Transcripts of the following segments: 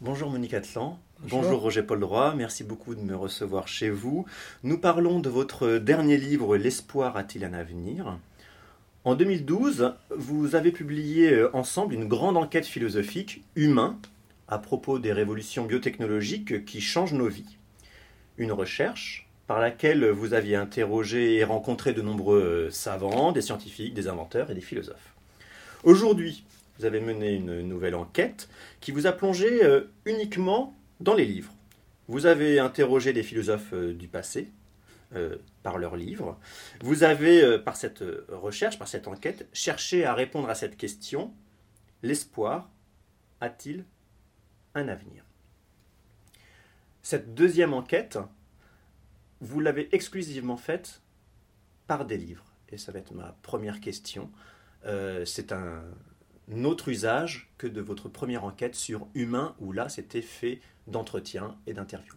Bonjour Monique Atlan, Bonjour. bonjour Roger-Paul Droit, merci beaucoup de me recevoir chez vous. Nous parlons de votre dernier livre, L'espoir a-t-il un avenir? En 2012, vous avez publié ensemble une grande enquête philosophique, Humain, à propos des révolutions biotechnologiques qui changent nos vies. Une recherche par laquelle vous aviez interrogé et rencontré de nombreux savants, des scientifiques, des inventeurs et des philosophes. Aujourd'hui, vous avez mené une nouvelle enquête qui vous a plongé uniquement dans les livres. Vous avez interrogé des philosophes du passé par leurs livres. Vous avez, par cette recherche, par cette enquête, cherché à répondre à cette question: l'espoir a-t-il un avenir? Cette deuxième enquête, vous l'avez exclusivement faite par des livres. Et ça va être ma première question. C'est un autre usage que de votre première enquête sur Humain, où là, c'était fait d'entretiens et d'interviews.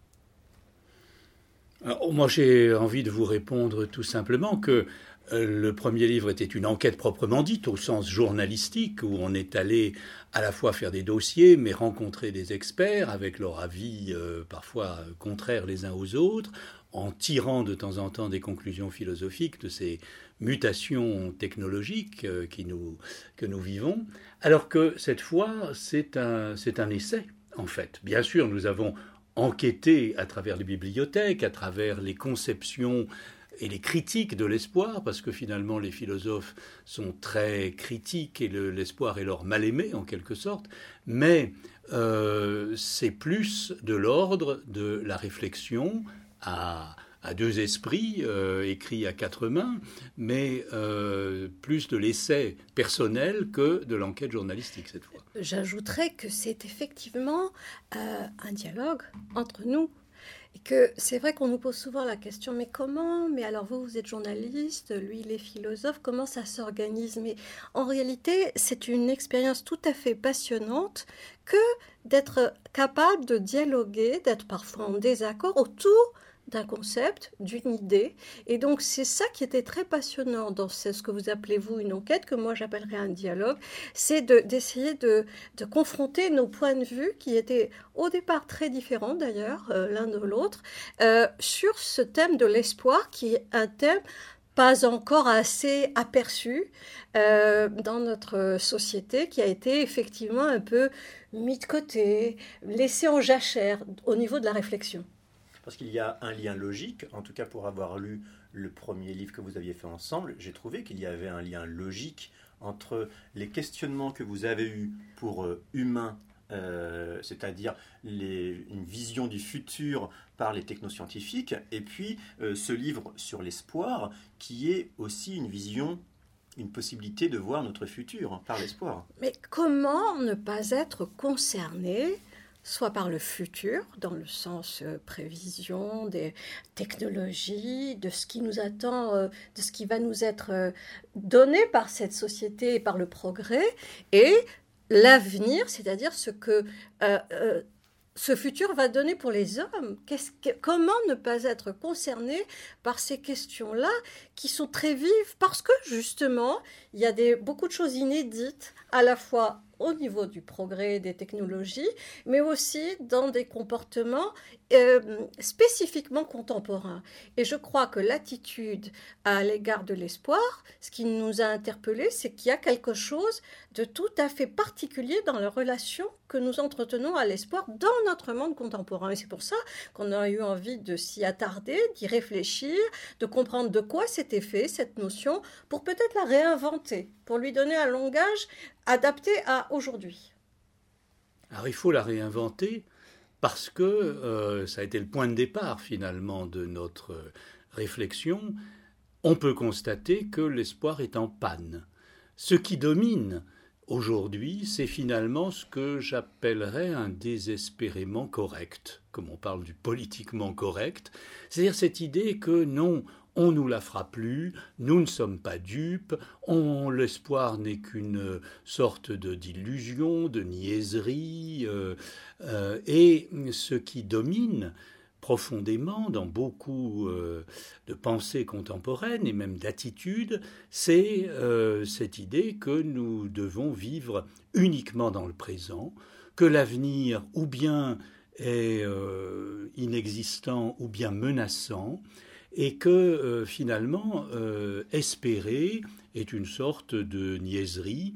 Alors, moi, j'ai envie de vous répondre tout simplement que le premier livre était une enquête proprement dite, au sens journalistique, où on est allé à la fois faire des dossiers, mais rencontrer des experts avec leur avis parfois contraires les uns aux autres, en tirant de temps en temps des conclusions philosophiques de ces mutations technologiques que nous vivons, alors que cette fois, c'est un essai, en fait. Bien sûr, nous avons enquêté à travers les bibliothèques, à travers les conceptions et les critiques de l'espoir, parce que finalement les philosophes sont très critiques et l'espoir est leur mal-aimé en quelque sorte, mais c'est plus de l'ordre de la réflexion à deux esprits, écrits à quatre mains, mais plus de l'essai personnel que de l'enquête journalistique cette fois. J'ajouterais que c'est effectivement un dialogue entre nous. Et que c'est vrai qu'on nous pose souvent la question, mais comment? Mais alors vous êtes journaliste, lui il est philosophe, comment ça s'organise? Mais en réalité, c'est une expérience tout à fait passionnante que d'être capable de dialoguer, d'être parfois en désaccord autour d'un concept, d'une idée. Et donc c'est ça qui était très passionnant dans ce que vous appelez vous une enquête, que moi j'appellerais un dialogue, c'est d'essayer de confronter nos points de vue qui étaient au départ très différents d'ailleurs, l'un de l'autre, sur ce thème de l'espoir qui est un thème pas encore assez aperçu dans notre société, qui a été effectivement un peu mis de côté, laissé en jachère au niveau de la réflexion. Parce qu'il y a un lien logique, en tout cas pour avoir lu le premier livre que vous aviez fait ensemble, j'ai trouvé qu'il y avait un lien logique entre les questionnements que vous avez eus pour Humain, c'est-à-dire une vision du futur par les technoscientifiques, et puis ce livre sur l'espoir, qui est aussi une vision, une possibilité de voir notre futur par l'espoir. Mais comment ne pas être concerné soit par le futur, dans le sens prévision des technologies, de ce qui nous attend, de ce qui va nous être donné par cette société et par le progrès, et l'avenir, c'est-à-dire ce que ce futur va donner pour les hommes. Comment ne pas être concerné par ces questions-là qui sont très vives parce que justement, il y a beaucoup de choses inédites à la fois au niveau du progrès des technologies, mais aussi dans des comportements spécifiquement contemporains. Et je crois que l'attitude à l'égard de l'espoir, ce qui nous a interpellés, c'est qu'il y a quelque chose de tout à fait particulier dans la relation que nous entretenons à l'espoir dans notre monde contemporain. Et c'est pour ça qu'on a eu envie de s'y attarder, d'y réfléchir, de comprendre de quoi c'était fait, cette notion, pour peut-être la réinventer, pour lui donner un langage adapté à aujourd'hui. Alors il faut la réinventer parce que ça a été le point de départ finalement de notre réflexion. On peut constater que l'espoir est en panne. Ce qui domine aujourd'hui, c'est finalement ce que j'appellerais un désespérément correct, comme on parle du politiquement correct, c'est-à-dire cette idée que non, on ne nous la fera plus, nous ne sommes pas dupes, l'espoir n'est qu'une sorte d'illusion, de niaiserie, et ce qui domine profondément dans beaucoup de pensées contemporaines et même d'attitudes, c'est cette idée que nous devons vivre uniquement dans le présent, que l'avenir ou bien est inexistant ou bien menaçant, et que finalement espérer est une sorte de niaiserie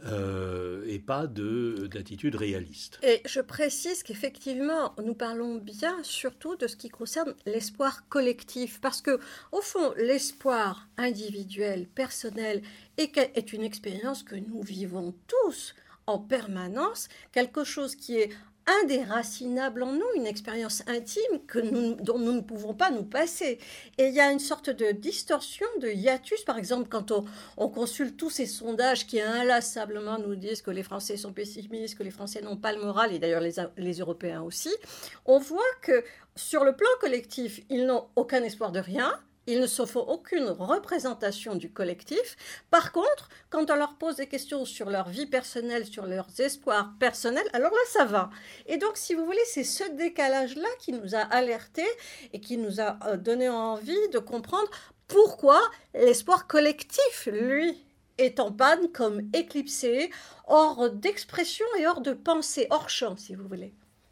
et pas d'attitude réaliste. Et je précise qu'effectivement, nous parlons bien surtout de ce qui concerne l'espoir collectif, parce que au fond, l'espoir individuel, personnel, est une expérience que nous vivons tous en permanence, quelque chose qui est indéracinable en nous, une expérience intime dont nous ne pouvons pas nous passer. Et il y a une sorte de distorsion, de hiatus, par exemple, quand on consulte tous ces sondages qui inlassablement nous disent que les Français sont pessimistes, que les Français n'ont pas le moral, et d'ailleurs les Européens aussi, on voit que sur le plan collectif, ils n'ont aucun espoir de rien. Ils ne se font aucune représentation du collectif. Par contre, quand on leur pose des questions sur leur vie personnelle, sur leurs espoirs personnels, alors là, ça va. Et donc, si vous voulez, c'est ce décalage-là qui nous a alertés et qui nous a donné envie de comprendre pourquoi l'espoir collectif, lui, est en panne, comme éclipsé, hors d'expression et hors de pensée, hors champ, si vous voulez.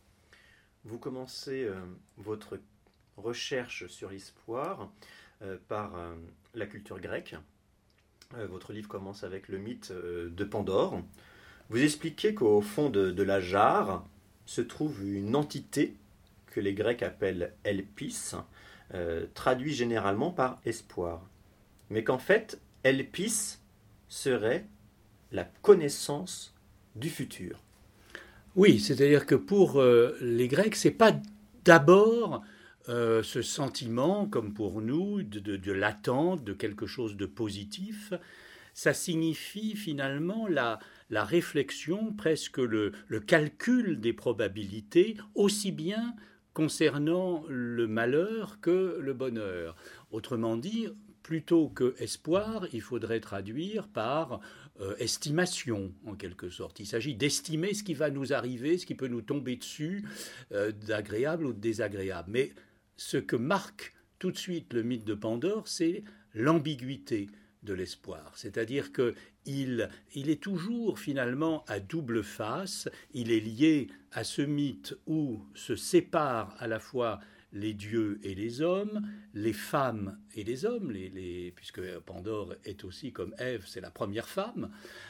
Vous commencez votre recherche sur l'espoir par la culture grecque. Votre livre commence avec le mythe de Pandore. Vous expliquez qu'au fond de la jarre se trouve une entité que les Grecs appellent Elpis, traduit généralement par espoir. Mais qu'en fait, Elpis serait la connaissance du futur. Oui, c'est-à-dire que pour les Grecs, c'est pas d'abord ce sentiment, comme pour nous, de l'attente, de quelque chose de positif. Ça signifie finalement la réflexion, presque le calcul des probabilités, aussi bien concernant le malheur que le bonheur. Autrement dit, plutôt que espoir, il faudrait traduire par estimation, en quelque sorte. Il s'agit d'estimer ce qui va nous arriver, ce qui peut nous tomber dessus, d'agréable ou de désagréable. Mais ce que marque tout de suite le mythe de Pandore, c'est l'ambiguïté de l'espoir. C'est-à-dire qu'il est toujours finalement à double face. Il est lié à ce mythe où se séparent à la fois les dieux et les hommes, les femmes et les hommes, puisque Pandore est aussi comme Ève, c'est la première femme,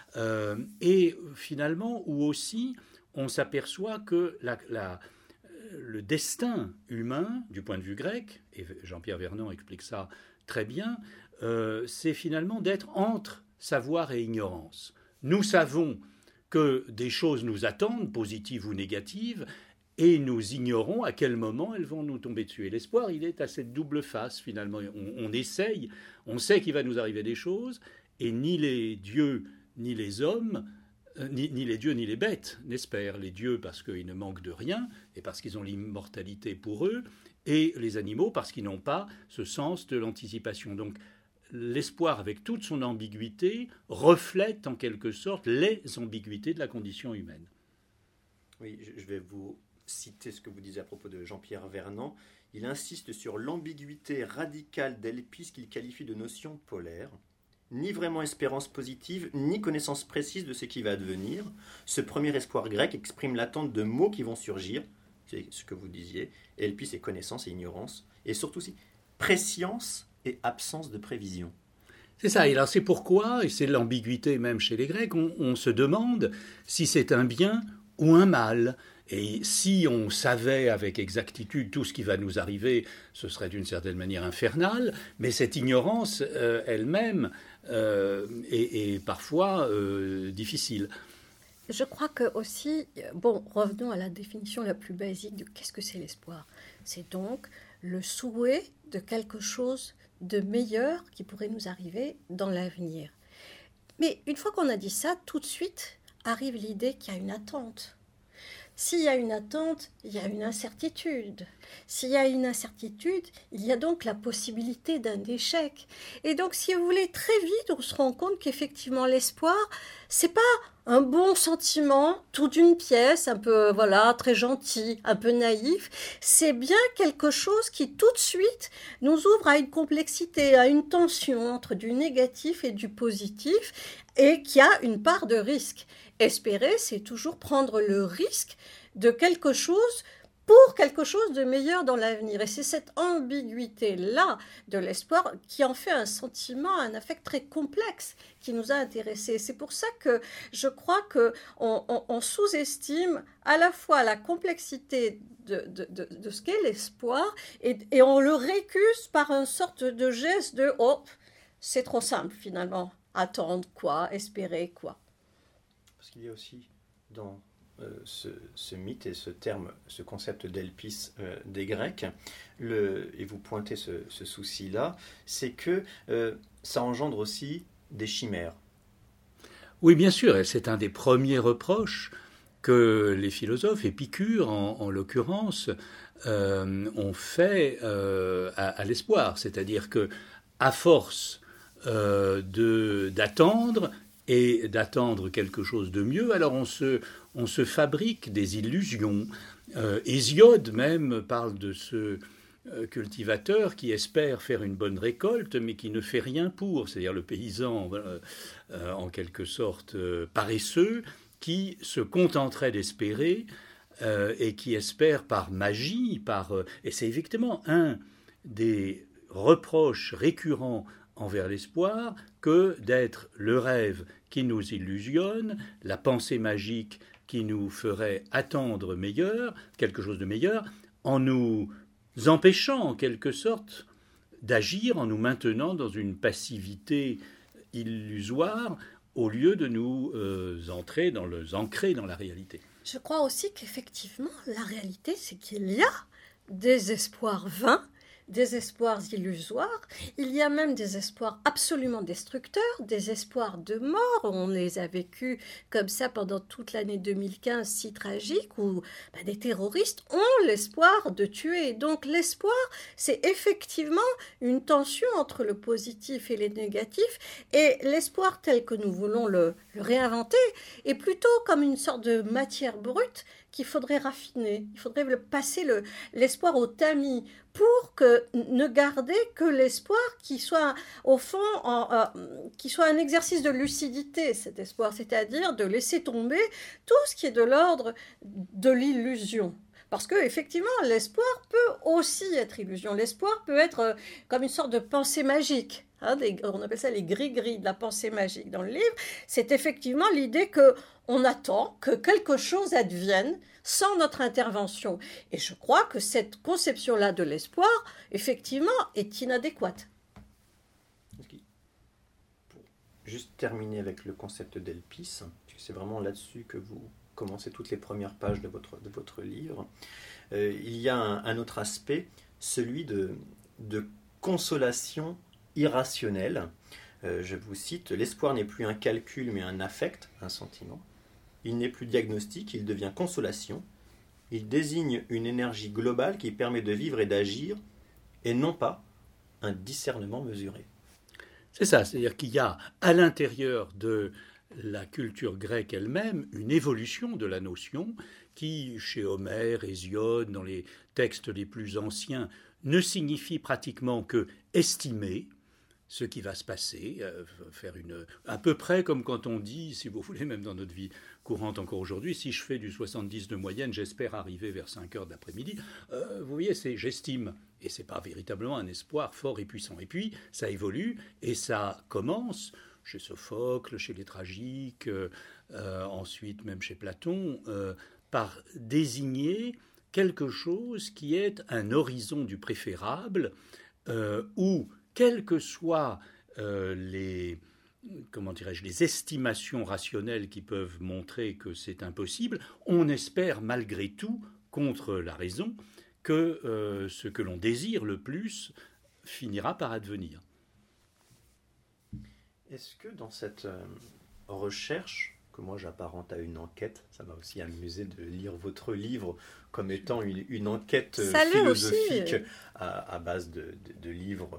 et finalement où aussi on s'aperçoit que le destin humain, du point de vue grec, et Jean-Pierre Vernant explique ça très bien, c'est finalement d'être entre savoir et ignorance. Nous savons que des choses nous attendent, positives ou négatives, et nous ignorons à quel moment elles vont nous tomber dessus. Et l'espoir, il est à cette double face, finalement. On essaye, on sait qu'il va nous arriver des choses, et ni les dieux, ni les hommes, ni les dieux, ni les bêtes n'espèrent. Les dieux parce qu'ils ne manquent de rien, et parce qu'ils ont l'immortalité pour eux, et les animaux parce qu'ils n'ont pas ce sens de l'anticipation. Donc, l'espoir, avec toute son ambiguïté, reflète en quelque sorte les ambiguïtés de la condition humaine. Oui, je vais vous citer ce que vous disiez à propos de Jean-Pierre Vernant. Il insiste sur l'ambiguïté radicale d'Elpis qu'il qualifie de notion polaire. Ni vraiment espérance positive, ni connaissance précise de ce qui va advenir. Ce premier espoir grec exprime l'attente de mots qui vont surgir, c'est ce que vous disiez. Elpis est connaissance et ignorance, et surtout aussi prescience et absence de prévision. C'est ça, et alors c'est pourquoi, et c'est l'ambiguïté même chez les Grecs, on se demande si c'est un bien ou un mal. Et si on savait avec exactitude tout ce qui va nous arriver, ce serait d'une certaine manière infernal, mais cette ignorance elle-même est parfois difficile. Je crois que aussi, revenons à la définition la plus basique de qu'est-ce que c'est l'espoir. C'est donc le souhait de quelque chose de meilleur qui pourrait nous arriver dans l'avenir. Mais une fois qu'on a dit ça, tout de suite arrive l'idée qu'il y a une attente. S'il y a une attente, il y a une incertitude. S'il y a une incertitude, il y a donc la possibilité d'un échec. Et donc, si vous voulez, très vite, on se rend compte qu'effectivement, l'espoir, c'est pas un bon sentiment, tout d'une pièce, un peu, très gentil, un peu naïf. C'est bien quelque chose qui, tout de suite, nous ouvre à une complexité, à une tension entre du négatif et du positif, et qui a une part de risque. Espérer, c'est toujours prendre le risque de quelque chose pour quelque chose de meilleur dans l'avenir. Et c'est cette ambiguïté-là de l'espoir qui en fait un sentiment, un affect très complexe qui nous a intéressés. C'est pour ça que je crois qu'on sous-estime à la fois la complexité de ce qu'est l'espoir et on le récuse par une sorte de geste de « oh, c'est trop simple finalement, attendre quoi, espérer quoi ». Parce qu'il y a aussi dans ce mythe et ce terme, ce concept d'elpis des Grecs, et vous pointez ce souci-là, c'est que ça engendre aussi des chimères. Oui, bien sûr, et c'est un des premiers reproches que les philosophes, Épicure en l'occurrence, ont fait à l'espoir. C'est-à-dire que, à force d'attendre, et d'attendre quelque chose de mieux, alors on se fabrique des illusions. Hésiode même parle de ce cultivateur qui espère faire une bonne récolte, mais qui ne fait rien pour, c'est-à-dire le paysan en quelque sorte paresseux, qui se contenterait d'espérer et qui espère par magie, et c'est effectivement un des reproches récurrents envers l'espoir que d'être le rêve qui nous illusionne, la pensée magique qui nous ferait attendre quelque chose de meilleur, en nous empêchant en quelque sorte d'agir, en nous maintenant dans une passivité illusoire au lieu de nous ancrer dans la réalité. Je crois aussi qu'effectivement, la réalité, c'est qu'il y a des espoirs vains, des espoirs illusoires, il y a même des espoirs absolument destructeurs, des espoirs de mort, on les a vécus comme ça pendant toute l'année 2015, si tragique, où des terroristes ont l'espoir de tuer. Donc l'espoir, c'est effectivement une tension entre le positif et le négatif, et l'espoir tel que nous voulons le réinventer est plutôt comme une sorte de matière brute qu'il faudrait raffiner, il faudrait passer l'espoir au tamis pour ne garder que l'espoir qui soit au fond qui soit un exercice de lucidité, cet espoir, c'est-à-dire de laisser tomber tout ce qui est de l'ordre de l'illusion. Parce qu'effectivement, l'espoir peut aussi être illusion. L'espoir peut être comme une sorte de pensée magique. On appelle ça les gris-gris de la pensée magique dans le livre. C'est effectivement l'idée qu'on attend que quelque chose advienne sans notre intervention. Et je crois que cette conception-là de l'espoir, effectivement, est inadéquate. Pour juste terminer avec le concept d'elpis, c'est vraiment là-dessus que vous commencez toutes les premières pages de votre livre, il y a un autre aspect, celui de consolation irrationnelle. Je vous cite, « L'espoir n'est plus un calcul mais un affect, un sentiment. Il n'est plus diagnostic, il devient consolation. Il désigne une énergie globale qui permet de vivre et d'agir, et non pas un discernement mesuré. » C'est ça, c'est-à-dire qu'il y a à l'intérieur de la culture grecque elle-même une évolution de la notion qui, chez Homère, Hésiode, dans les textes les plus anciens, ne signifie pratiquement que estimer ce qui va se passer, faire à peu près comme quand on dit, si vous voulez, même dans notre vie courante encore aujourd'hui, si je fais du 70 de moyenne, j'espère arriver vers 5 heures d'après-midi. Vous voyez, c'est j'estime. Et ce n'est pas véritablement un espoir fort et puissant. Et puis, ça évolue et ça commence chez Sophocle, chez les tragiques, ensuite même chez Platon, par désigner quelque chose qui est un horizon du préférable, où, quelles que soient les estimations rationnelles qui peuvent montrer que c'est impossible, on espère malgré tout, contre la raison, que ce que l'on désire le plus finira par advenir. Est-ce que dans cette recherche, que moi j'apparente à une enquête, ça m'a aussi amusé de lire votre livre comme étant une enquête philosophique à base de livres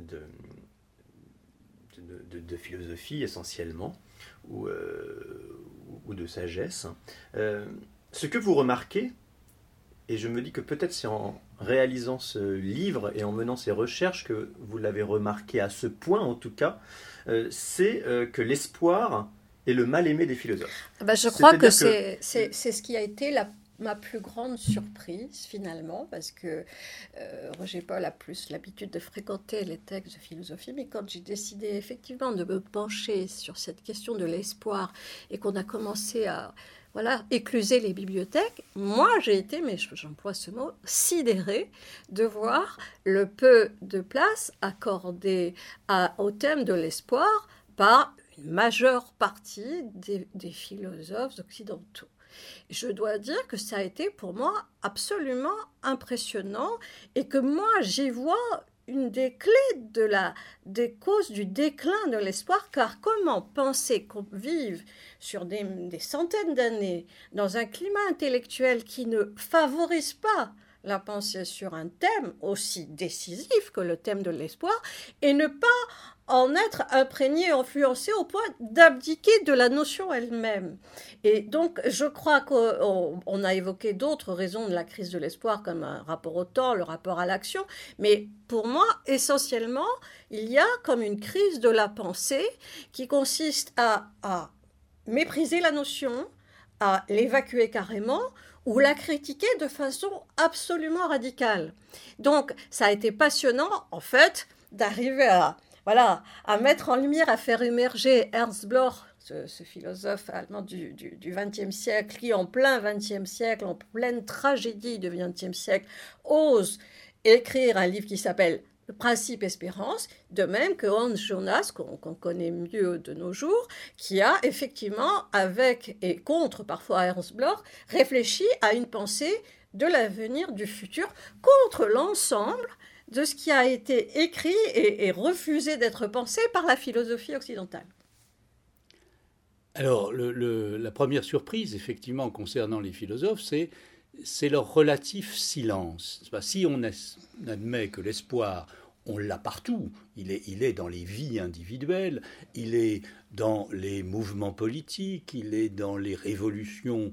de philosophie essentiellement, ou de sagesse. Ce que vous remarquez, et je me dis que peut-être c'est en réalisant ce livre et en menant ces recherches que vous l'avez remarqué à ce point en tout cas, c'est que l'espoir et le mal-aimé des philosophes. Je crois que c'est ce qui a été ma plus grande surprise, finalement, parce que Roger Paul a plus l'habitude de fréquenter les textes de philosophie, mais quand j'ai décidé effectivement de me pencher sur cette question de l'espoir et qu'on a commencé à écluser les bibliothèques, moi j'ai été, mais j'emploie ce mot, sidérée de voir le peu de place accordée au thème de l'espoir par une majeure partie des philosophes occidentaux. Je dois dire que ça a été pour moi absolument impressionnant et que moi j'y vois une des clés des causes du déclin de l'espoir, car comment penser qu'on vive sur des centaines d'années dans un climat intellectuel qui ne favorise pas la pensée sur un thème aussi décisif que le thème de l'espoir et ne pas en être imprégné, influencé au point d'abdiquer de la notion elle-même. Et donc, je crois qu'on a évoqué d'autres raisons de la crise de l'espoir, comme un rapport au temps, le rapport à l'action, mais pour moi, essentiellement, il y a comme une crise de la pensée qui consiste à mépriser la notion, à l'évacuer carrément, ou la critiquer de façon absolument radicale. Donc, ça a été passionnant, en fait, d'arriver à mettre en lumière, à faire émerger Ernst Bloch, ce philosophe allemand du XXe siècle, qui en plein XXe siècle, en pleine tragédie du XXe siècle, ose écrire un livre qui s'appelle Le principe espérance, de même que Hans Jonas, qu'on connaît mieux de nos jours, qui a effectivement, avec et contre parfois Ernst Bloch, réfléchi à une pensée de l'avenir, du futur, contre l'ensemble de ce qui a été écrit et refusé d'être pensé par la philosophie occidentale. Alors, la première surprise, effectivement, concernant les philosophes, c'est leur relatif silence. Si on admet que l'espoir, on l'a partout, il est dans les vies individuelles, il est dans les mouvements politiques, il est dans les révolutions,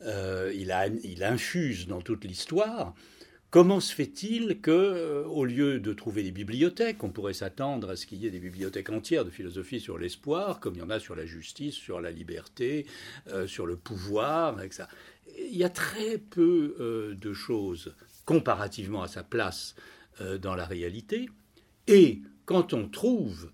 il infuse dans toute l'histoire. Comment se fait-il que, au lieu de trouver des bibliothèques, on pourrait s'attendre à ce qu'il y ait des bibliothèques entières de philosophie sur l'espoir, comme il y en a sur la justice, sur la liberté, sur le pouvoir, etc. Il y a très peu de choses comparativement à sa place dans la réalité. Et quand on trouve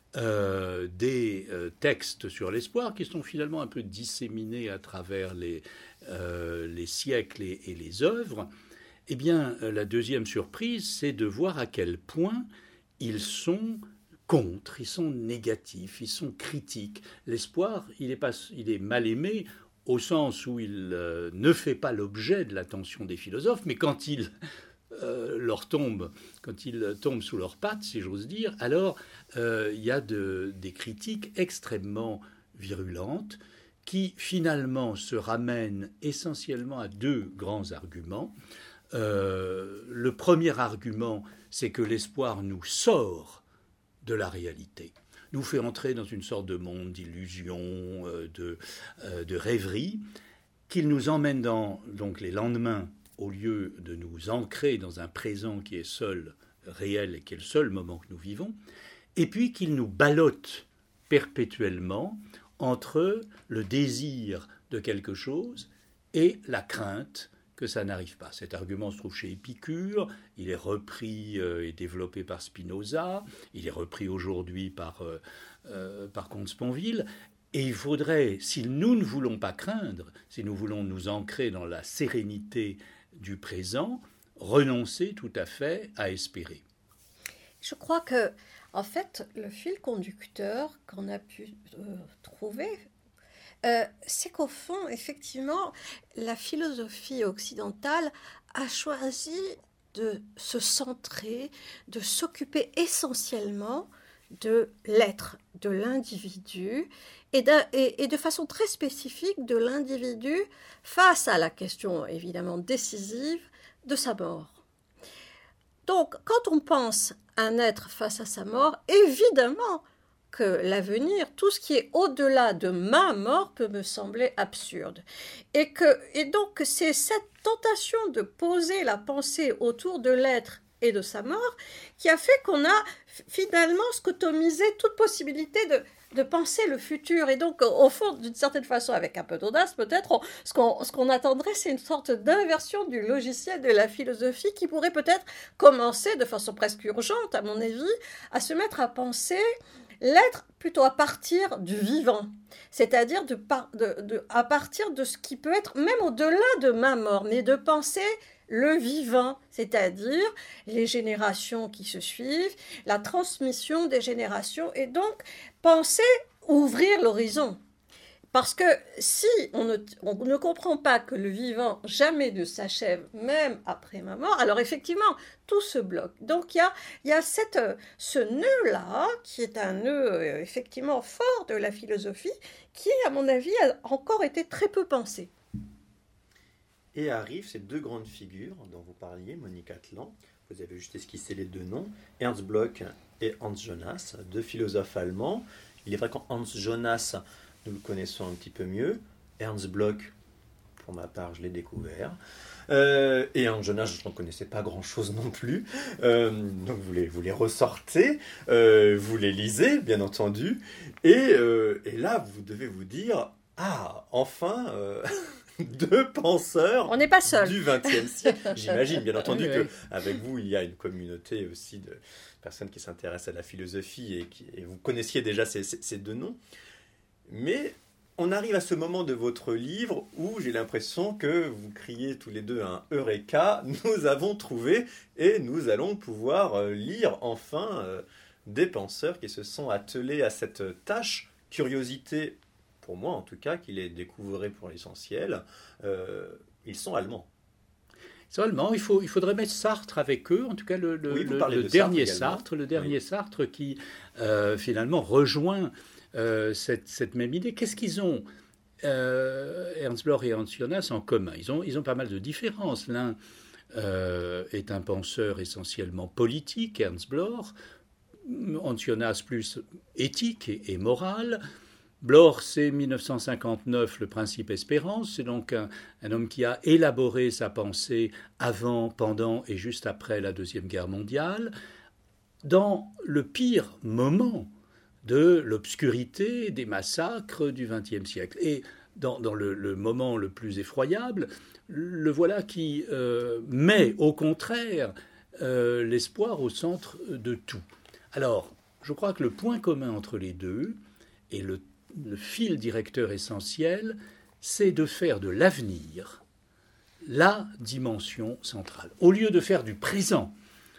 des textes sur l'espoir qui sont finalement un peu disséminés à travers les siècles et les œuvres, eh bien, la deuxième surprise, c'est de voir à quel point ils sont contre, ils sont négatifs, ils sont critiques. L'espoir, il est mal aimé au sens où il ne fait pas l'objet de l'attention des philosophes, mais quand il tombe sous leurs pattes, si j'ose dire, alors il y a des critiques extrêmement virulentes qui finalement se ramènent essentiellement à deux grands arguments. Le premier argument, c'est que l'espoir nous sort de la réalité, nous fait entrer dans une sorte de monde d'illusion, de rêverie, qu'il nous emmène donc les lendemains, au lieu de nous ancrer dans un présent qui est seul réel et qui est le seul moment que nous vivons, et puis qu'il nous ballotte perpétuellement entre le désir de quelque chose et la crainte que ça n'arrive pas. Cet argument se trouve chez Épicure, il est repris et développé par Spinoza, il est repris aujourd'hui par Comte-Sponville, et il faudrait, si nous ne voulons pas craindre, si nous voulons nous ancrer dans la sérénité du présent, renoncer tout à fait à espérer. Je crois que, en fait, le fil conducteur qu'on a pu trouver, c'est qu'au fond, effectivement, la philosophie occidentale a choisi de se centrer, de s'occuper essentiellement de l'être, de l'individu, et de façon très spécifique de l'individu face à la question évidemment décisive de sa mort. Donc, quand on pense un être face à sa mort, évidemment que l'avenir, tout ce qui est au-delà de ma mort peut me sembler absurde. Et donc, c'est cette tentation de poser la pensée autour de l'être et de sa mort qui a fait qu'on a finalement scotomisé toute possibilité de penser le futur. Et donc, au fond, d'une certaine façon, avec un peu d'audace peut-être, ce qu'on attendrait, c'est une sorte d'inversion du logiciel de la philosophie qui pourrait peut-être commencer, de façon presque urgente, à mon avis, à se mettre à penser l'être plutôt à partir du vivant, c'est-à-dire à partir de ce qui peut être même au-delà de ma mort, mais de penser le vivant, c'est-à-dire les générations qui se suivent, la transmission des générations, et donc penser ouvrir l'horizon. Parce que si on ne comprend pas que le vivant jamais ne s'achève, même après ma mort, alors effectivement, tout se bloque. Donc il y a ce nœud-là, qui est un nœud effectivement fort de la philosophie, qui, à mon avis, a encore été très peu pensé. Et arrivent ces deux grandes figures dont vous parliez, Monique Atlan, vous avez juste esquissé les deux noms, Ernst Bloch et Hans Jonas, deux philosophes allemands. Il est vrai qu'Hans Jonas, nous le connaissons un petit peu mieux. Ernst Bloch, pour ma part, je l'ai découvert. Et Hans Jonas, je ne connaissais pas grand-chose non plus. Donc vous les ressortez, vous les lisez, bien entendu. Et là, vous devez vous dire, ah, enfin deux penseurs on n'est pas seul du XXe siècle. J'imagine, bien entendu, qu'avec vous, il y a une communauté aussi de personnes qui s'intéressent à la philosophie et vous connaissiez déjà ces deux noms. Mais on arrive à ce moment de votre livre où j'ai l'impression que vous criez tous les deux un Eureka, nous avons trouvé et nous allons pouvoir lire enfin des penseurs qui se sont attelés à cette tâche. Curiosité, pour moi en tout cas, qui les découvrait pour l'essentiel. Ils sont allemands. Seulement, il faudrait mettre Sartre avec eux, en tout cas le dernier Sartre, Sartre qui finalement rejoint cette même idée. Qu'est-ce qu'ils ont, Ernst Bloch et Hans Jonas, en commun? Ils ont pas mal de différences. L'un est un penseur essentiellement politique, Ernst Bloch, Hans Jonas plus éthique et moral. Bloch, c'est 1959, le principe espérance. C'est donc un homme qui a élaboré sa pensée avant, pendant et juste après la Deuxième Guerre mondiale, dans le pire moment de l'obscurité des massacres du XXe siècle. Et dans le moment le plus effroyable, le voilà qui met au contraire l'espoir au centre de tout. Alors, je crois que le point commun entre les deux, et le fil directeur essentiel, c'est de faire de l'avenir la dimension centrale. Au lieu de faire du présent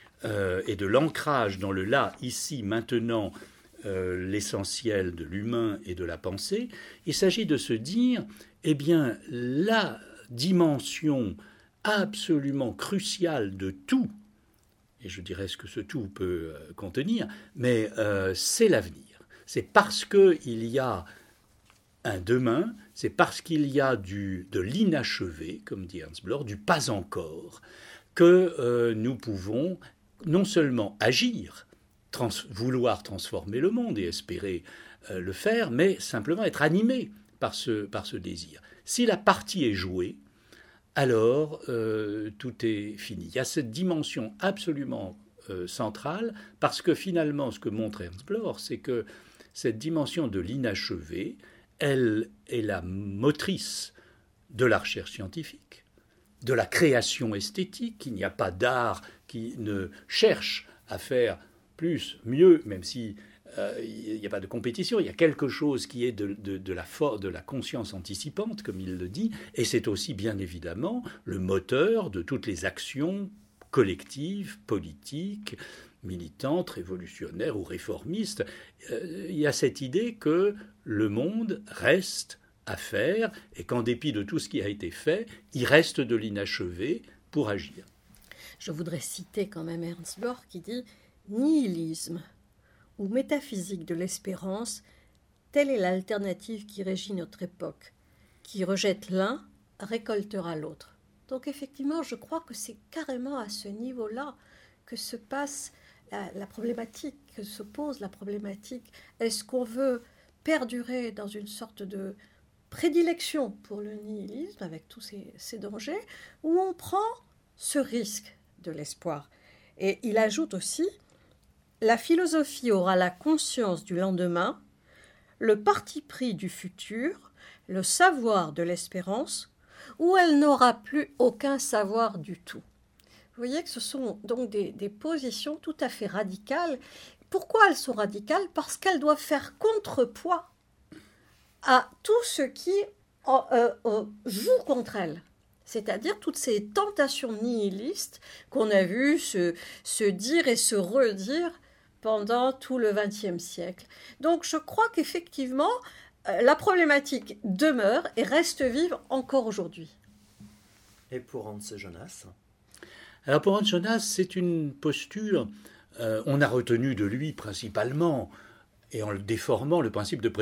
et de l'ancrage dans le là, ici, maintenant, l'essentiel de l'humain et de la pensée, il s'agit de se dire, eh bien, la dimension absolument cruciale de tout, et je dirais ce que ce tout peut contenir, mais c'est l'avenir. C'est parce qu'il y a un demain, c'est parce qu'il y a de l'inachevé, comme dit Ernst Bloch, du pas encore, que nous pouvons non seulement agir, vouloir transformer le monde et espérer le faire, mais simplement être animé par ce désir. Si la partie est jouée, alors tout est fini. Il y a cette dimension absolument centrale, parce que finalement, ce que montre Ernst Bloch, c'est que cette dimension de l'inachevé, elle est la motrice de la recherche scientifique, de la création esthétique. Il n'y a pas d'art qui ne cherche à faire plus, mieux, même si il n'y a pas de compétition. Il y a quelque chose qui est de la conscience anticipante, comme il le dit, et c'est aussi bien évidemment le moteur de toutes les actions collectives, politiques, militantes, révolutionnaires ou réformistes. Il y a cette idée que le monde reste à faire et qu'en dépit de tout ce qui a été fait, il reste de l'inachevé pour agir. Je voudrais citer quand même Ernst Bloch qui dit « Nihilisme ou métaphysique de l'espérance, telle est l'alternative qui régit notre époque. Qui rejette l'un, récoltera l'autre. » Donc effectivement, je crois que c'est carrément à ce niveau-là que se passe la problématique, que se pose la problématique. Est-ce qu'on veut perdurer dans une sorte de prédilection pour le nihilisme, avec tous ces dangers, ou on prend ce risque de l'espoir? Et il ajoute aussi, la philosophie aura la conscience du lendemain, le parti pris du futur, le savoir de l'espérance, ou elle n'aura plus aucun savoir du tout. Vous voyez que ce sont donc des positions tout à fait radicales. Pourquoi elles sont radicales? Parce qu'elles doivent faire contrepoids à tout ce qui joue contre elles. C'est-à-dire toutes ces tentations nihilistes qu'on a vues se dire et se redire pendant tout le XXe siècle. Donc je crois qu'effectivement, la problématique demeure et reste vive encore aujourd'hui. Et pour Hans Jonas? Alors pour Hans Jonas, c'est une posture, on a retenu de lui principalement, et en le déformant, le principe de